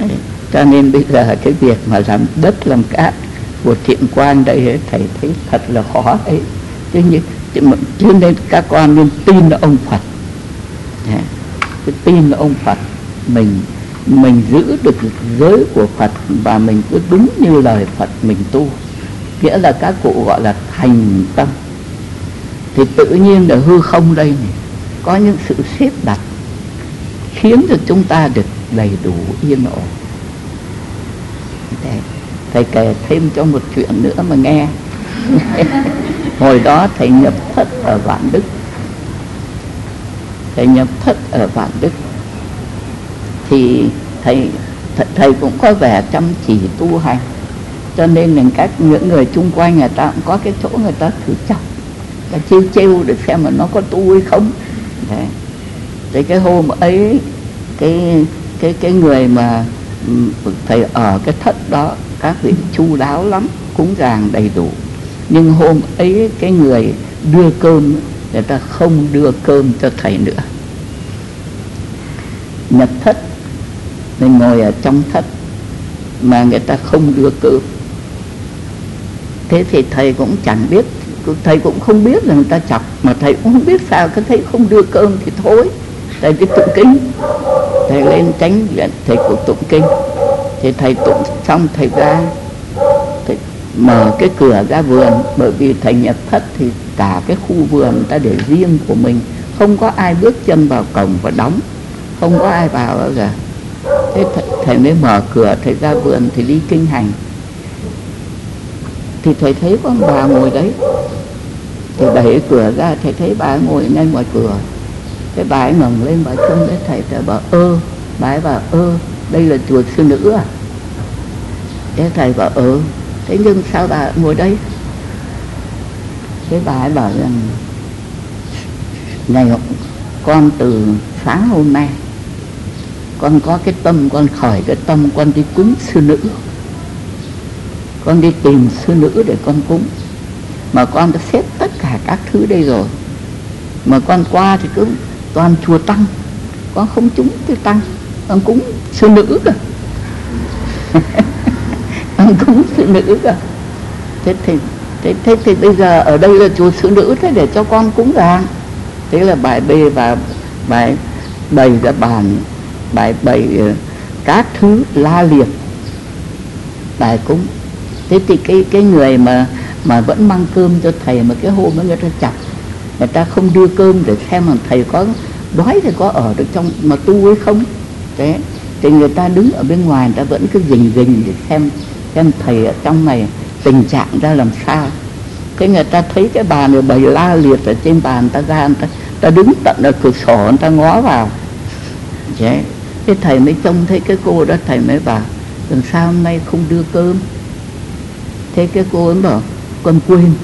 Cho nên bây giờ cái việc mà làm đất làm cát của Thiện Quang đây ấy, thầy thấy thật là khó ấy. Chứ nên các con nên tin là ông Phật. Cái tin là ông Phật, mình giữ được giới của Phật và mình cứ đúng như lời Phật mình tu, nghĩa là các cụ gọi là thành tâm, thì tự nhiên ở hư không đây này có những sự xếp đặt khiến cho chúng ta được đầy đủ yên ổn. Thầy kể thêm cho một chuyện nữa mà nghe. Hồi đó thầy nhập thất ở Vạn Đức. Thầy nhập thất ở Vạn Đức thì thầy cũng có vẻ chăm chỉ tu hành, cho nên là những người chung quanh người ta cũng có cái chỗ người ta thử chọc, ta trêu để xem mà nó có tu hay không. Đấy. Thì cái hôm ấy cái người mà thầy ở cái thất đó, các vị chu đáo lắm, cúng dường đầy đủ. Nhưng hôm ấy cái người đưa cơm, người ta không đưa cơm cho thầy nữa. Nhập thất, mình ngồi ở trong thất mà người ta không đưa cơm. Thế thì thầy cũng chẳng biết, thầy cũng không biết là người ta chọc, mà thầy cũng không biết sao, cái thầy không đưa cơm thì thôi. Thầy đi tụng kinh, thầy lên chánh viện, thầy cũng tụng kinh. Thì thầy tụng xong thầy ra, thầy mở cái cửa ra vườn, bởi vì thầy nhập thất thì cả cái khu vườn người ta để riêng của mình, không có ai bước chân vào cổng và đóng, không có ai vào bao giờ. Thế thầy mới mở cửa, thầy ra vườn thì đi kinh hành. Thì thầy thấy có một bà ngồi đấy, thì đẩy cửa ra, thầy thấy bà ngồi ngay ngoài cửa. Cái bà ấy ngẩng lên, bà trông thấy thầy bảo bà ấy bảo đây là chùa Sư Nữ à? Thế thầy bảo thế nhưng sao bà ngồi đây? Thế bà ấy bảo rằng này con từ sáng hôm nay con có cái tâm, con khởi cái tâm con đi cúng Sư Nữ, con đi tìm Sư Nữ để con cúng, mà con đã xếp tất cả các thứ đây rồi, mà con qua thì cứ toàn chùa Tăng, con không cúng cái Tăng, con cúng Sư Nữ cơ. Con cúng Sư Nữ cơ. Thế thì bây giờ ở đây là chùa Sư Nữ, thế để cho con cúng vàng. Thế là bài bê và bài bày ra bàn, bài bày các thứ la liệt bài cúng. Thế thì cái người mà vẫn mang cơm cho thầy, mà cái hôm ấy người ta chặt, người ta không đưa cơm để xem là thầy có đói thì có ở được trong mà tu hay không. Thế thì người ta đứng ở bên ngoài, người ta vẫn cứ rình để xem thầy ở trong này tình trạng ra làm sao. Thế người ta thấy cái bà này bày la liệt ở trên bàn, ta ra, người ta đứng tận ở cửa sổ, người ta ngó vào. Thế thầy mới trông thấy cái cô đó, thầy mới bảo làm sao hôm nay không đưa cơm. Thế cái cô ấy bảo con quên.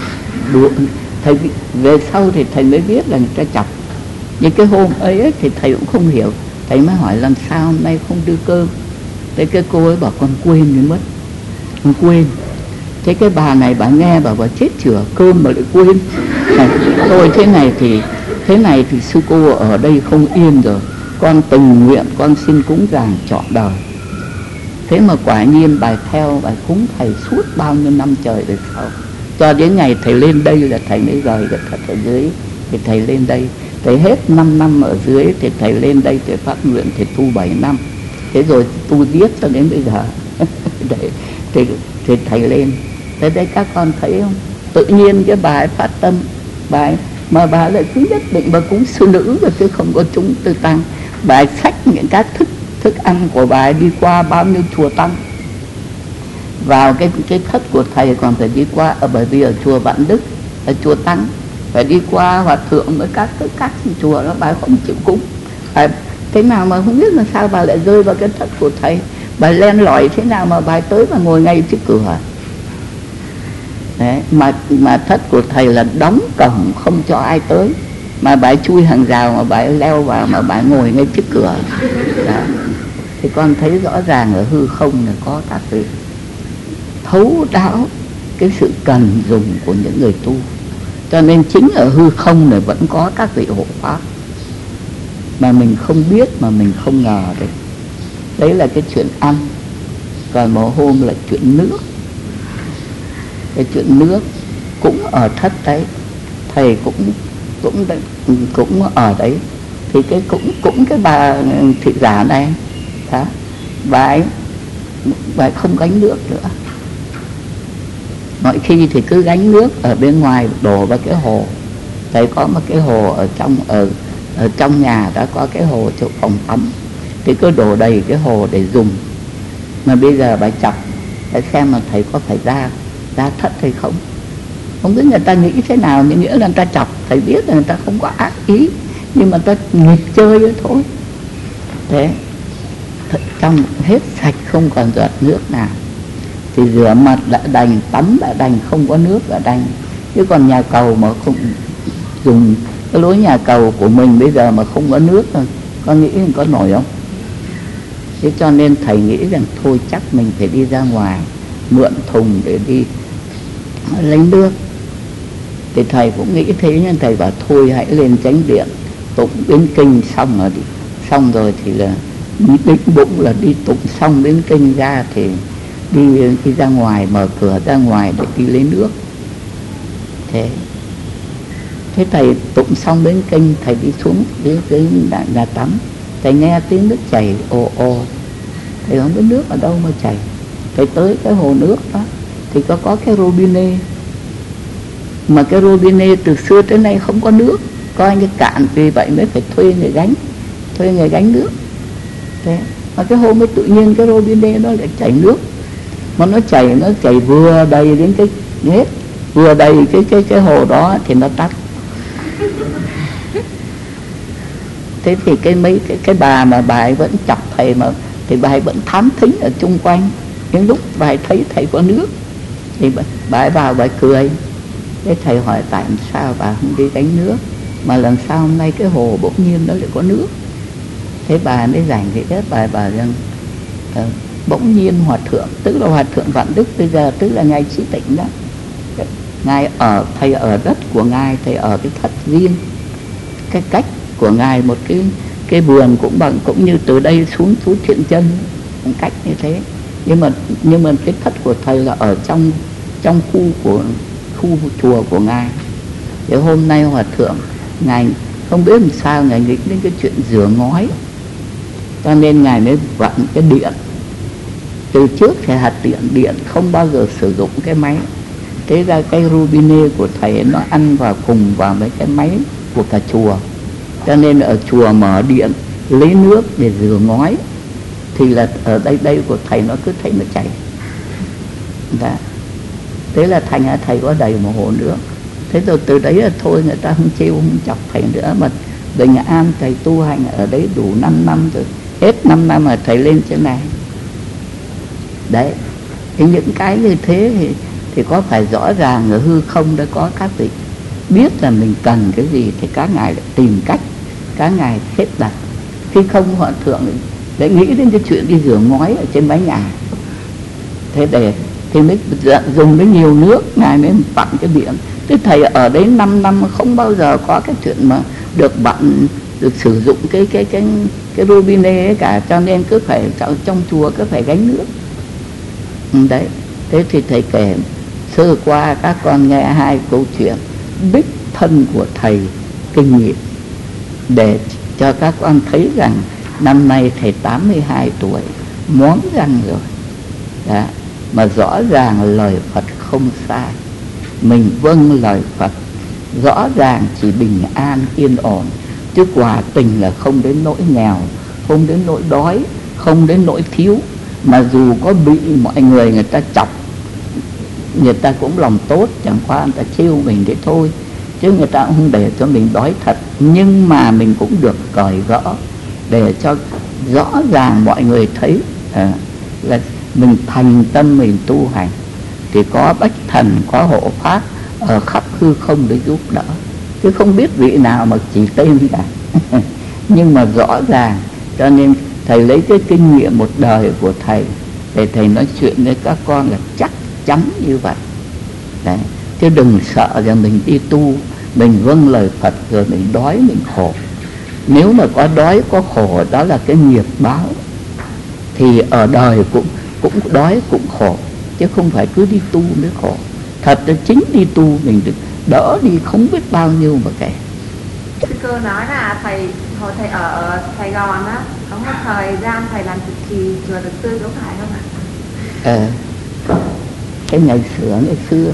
Thầy về sau thì thầy mới biết là người ta chọc. Nhưng cái hôm ấy thì thầy cũng không hiểu. Thầy mới hỏi làm sao hôm nay không đưa cơm. Thế cái cô ấy bảo con quên rồi mất, con quên. Thế cái bà này bà nghe bảo chết chửa, cơm mà lại quên. Thôi thế này thì sư cô ở đây không yên rồi, con tình nguyện con xin cúng dường trọn đời. Thế mà quả nhiên bài theo bài cúng thầy suốt bao nhiêu năm trời về sau, cho đến ngày thầy lên đây là thầy mới rời cái thật ở dưới, thì thầy lên đây. Thầy hết 5 năm ở dưới thì thầy lên đây thầy phát nguyện, thầy tu 7 năm. Thế rồi tu viết cho đến bây giờ. Thì thầy lên. Thế đấy các con thấy không? Tự nhiên cái bà ấy phát tâm, bà ấy, mà bà ấy lại cứ nhất định bà cúng Sư Nữ rồi, chứ không có chúng Tư Tăng. Bà ấy xách những các thức ăn của bà ấy đi qua bao nhiêu chùa Tăng, vào cái thất của thầy còn phải đi qua, bởi vì ở chùa Vạn Đức, ở chùa Tăng phải đi qua hòa thượng với các chùa đó, bà ấy không chịu cúng. Thế nào mà không biết là sao bà lại rơi vào cái thất của thầy, bà len lỏi thế nào mà bà tới và ngồi ngay trước cửa. Đấy, mà thất của thầy là đóng cổng không cho ai tới, mà bà chui hàng rào mà bà leo vào, mà bà ngồi ngay trước cửa. Đó. Thì con thấy rõ ràng ở hư không là có các vị thấu đáo cái sự cần dùng của những người tu. Cho nên chính ở hư không này vẫn có các vị hộ pháp mà mình không biết, mà mình không ngờ đấy. Đấy là cái chuyện ăn. Còn một hôm là chuyện nước. Cái chuyện nước cũng ở thất đấy, thầy cũng ở đấy. Thì cái cũng cái bà thị giả này đó, bà ấy không gánh nước nữa. Mọi khi thì cứ gánh nước ở bên ngoài đổ vào cái hồ. Thầy có một cái hồ ở trong nhà đã có cái hồ chỗ phòng tắm, thì cứ đổ đầy cái hồ để dùng. Mà bây giờ bà chọc, bà xem mà thầy có phải ra thất hay không. Không biết người ta nghĩ thế nào, nhưng nghĩa là người ta chọc, thầy biết là người ta không có ác ý, nhưng mà ta nghịch chơi đó thôi. Thế trong hết sạch không còn giọt nước nào thì rửa mặt đã đành, tắm đã đành, không có nước đã đành. Chứ còn nhà cầu mà không dùng cái lối nhà cầu của mình bây giờ mà không có nước, có nghĩ có nổi không? Thế cho nên thầy nghĩ rằng thôi chắc mình phải đi ra ngoài mượn thùng để đi lấy nước. Thì thầy cũng nghĩ thế, nhưng thầy bảo thôi hãy lên chánh điện tụng biến kinh xong rồi thì là định bụng là đi tụng xong biến kinh ra thì đi ra ngoài, mở cửa ra ngoài để đi lấy nước. Thế thầy tụng xong biến kinh, thầy đi xuống dưới nhà tắm, thầy nghe tiếng nước chảy ồ ồ, thầy không biết nước ở đâu mà chảy. Thầy tới cái hồ nước đó thì có cái robinet, mà cái robinet từ xưa tới nay không có nước, coi như cạn, vì vậy mới phải thuê người gánh nước. Thế mà cái hồ mới tự nhiên cái robinet đó lại chảy nước, mà nó chảy vừa đầy đến cái hết, vừa đầy cái hồ đó thì nó tắt. Thế thì cái bà mà bà ấy vẫn chọc thầy, mà thì bà ấy vẫn thám thính ở chung quanh. Đến lúc bà ấy thấy thầy có nước thì bà ấy vào, bà ấy cười. Thế thầy hỏi tại sao bà không đi gánh nước, mà lần sau hôm nay cái hồ bỗng nhiên nó lại có nước. Thế bà mới giảng nghĩa, bà rằng bỗng nhiên hòa thượng, tức là hòa thượng Vạn Đức bây giờ, tức là ngài Trí Tịnh đó, thầy ở đất của ngài, thầy ở cái thất riêng, cái cách của ngài một cái vườn cũng như từ đây xuống Thiện Chân, cách như thế. Nhưng mà cái thất của thầy là ở trong khu chùa của ngài. Thì hôm nay hòa thượng ngài không biết làm sao ngài nghĩ đến cái chuyện rửa ngói, cho nên ngài mới vặn cái điện. Từ trước thì hạt điện không bao giờ sử dụng cái máy. Thế ra cái robinet của thầy nó ăn vào cùng vào mấy cái máy của cả chùa, cho nên ở chùa mở điện lấy nước để rửa ngói, thì là ở đây của thầy nó cứ thấy nó chảy. Đó. Thế là thành ra thầy có đầy một hồ nước. Thế rồi từ đấy là thôi, người ta không trêu không chọc thầy nữa. Mà Bình An thầy tu hành ở đấy đủ 5 năm rồi, hết 5 năm mà thầy lên trên này. Đấy, thì những cái như thế thì có phải rõ ràng ở hư không đã có các vị biết là mình cần cái gì thì các ngài lại tìm cách, các ngài xếp đặt. Khi không hòa thượng để nghĩ đến cái chuyện đi rửa ngói ở trên mái nhà. Thế thì mới dùng đến nhiều nước, ngài mới vặn cái điện. Thế thầy ở đấy 5 năm không bao giờ có cái chuyện mà được sử dụng cái robinet ấy cả, cho nên cứ phải trong chùa cứ phải gánh nước. Đấy, thế thì thầy kể sơ qua các con nghe 2 câu chuyện đích thân của thầy kinh nghiệm, để cho các con thấy rằng năm nay thầy 82 tuổi, móm răng rồi. Đó, mà rõ ràng lời Phật không sai, mình vâng lời Phật, rõ ràng chỉ bình an yên ổn, chứ quả tình là không đến nỗi nghèo, không đến nỗi đói, không đến nỗi thiếu. Mà dù có bị mọi người ta chọc, người ta cũng lòng tốt, chẳng qua người ta trêu mình thế thôi, chứ người ta cũng không để cho mình đói thật. Nhưng mà mình cũng được cởi gỡ để cho rõ ràng mọi người thấy là mình thành tâm mình tu hành, thì có bách thần, có hộ pháp ở khắp hư không để giúp đỡ, chứ không biết vị nào mà chỉ tên cả. Nhưng mà rõ ràng, cho nên thầy lấy cái kinh nghiệm một đời của thầy để thầy nói chuyện với các con là chắc chắn như vậy. Đấy, chứ đừng sợ rằng mình đi tu, mình vâng lời Phật rồi mình đói mình khổ. Nếu mà có đói có khổ, đó là cái nghiệp báo. thì ở đời cũng đói cũng khổ, chứ không phải cứ đi tu mới khổ. Thật là chính đi tu mình được đỡ đi không biết bao nhiêu mà kể. Sư cô nói là hồi thầy ở Sài Gòn á, có một thời gian thầy làm trụ trì chùa Được Tư, có phải không ạ? Cái ngày xưa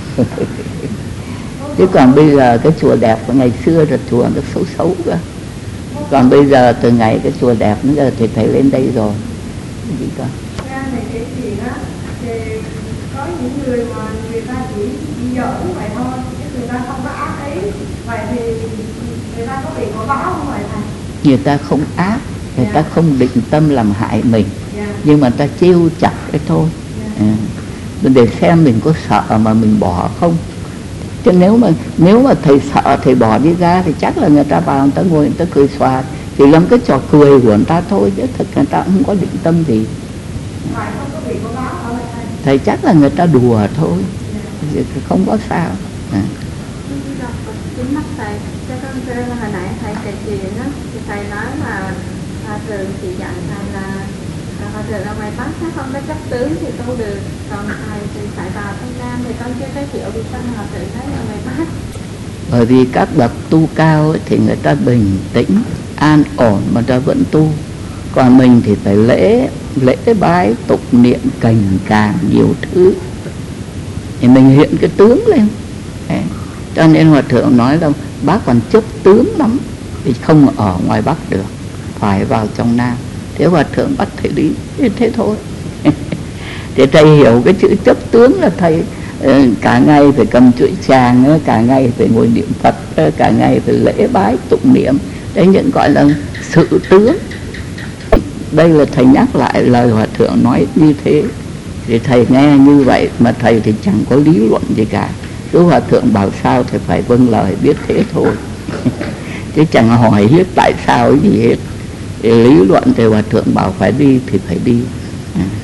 chứ còn bây giờ cái chùa đẹp của ngày xưa là chùa nó xấu xấu cơ. Còn bây giờ từ ngày cái chùa đẹp đến giờ thì thầy lên đây rồi. Gì cơ? Này kể chuyện á, thì có những người mà người ta chỉ giỡn vậy thôi, chứ người ta không có ác ý. Vậy thì người ta có bị quả báo không vậy thầy? Người ta không ác, người ta không định tâm làm hại mình, nhưng mà ta trêu chọc cái thôi. Để xem mình có sợ mà mình bỏ không. Chứ nếu mà thầy sợ thầy bỏ đi ra thì chắc là người ta vào người ta ngồi người ta cười xòa, chỉ làm cái trò cười của người ta thôi, chứ thật người ta không có định tâm gì. Thầy chắc là người ta đùa thôi, không có sao. Chính mắt thầy, cho con hồi nãy thầy kể chuyện á, thì thầy nói là Hòa Thượng chỉ dặn thầy là Hòa Thượng ở ngoài Bắc không có chấp tướng thì tu được, còn thầy thì phải vào trong Nam, thì con chưa có hiểu vì sao Hòa Thượng thấy ở ngoài Bắc. Bởi vì các bậc tu cao ấy, thì người ta bình tĩnh, an ổn mà ta vẫn tu. Còn mình thì phải lễ bái, tụng niệm, cành càng nhiều thứ, thì mình hiện cái tướng lên. Đấy. Cho nên Hòa Thượng nói là bác còn chấp tướng lắm thì không ở ngoài Bắc được, phải vào trong Nam. Thế Hòa Thượng bắt thầy đi, thế thôi. Thì thầy hiểu cái chữ chấp tướng là thầy cả ngày phải cầm chuỗi tràng, cả ngày phải ngồi niệm Phật, cả ngày phải lễ bái tụng niệm. Đấy những gọi là sự tướng. Đây là thầy nhắc lại lời Hòa Thượng nói như thế. Thì thầy nghe như vậy mà thầy thì chẳng có lý luận gì cả. Cứ Hòa Thượng bảo sao thì phải vâng lời, biết thế thôi. Chứ chẳng hỏi hết tại sao cái gì hết. Lý luận thì Hòa Thượng bảo phải đi thì phải đi.